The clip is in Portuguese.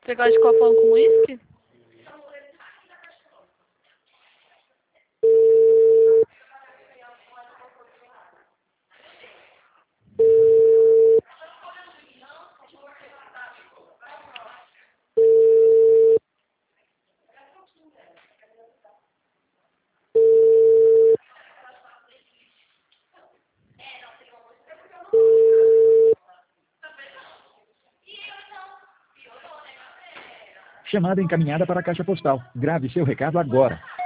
Você gosta de copão com uísque? Chamada encaminhada para a caixa postal. Grave seu recado agora.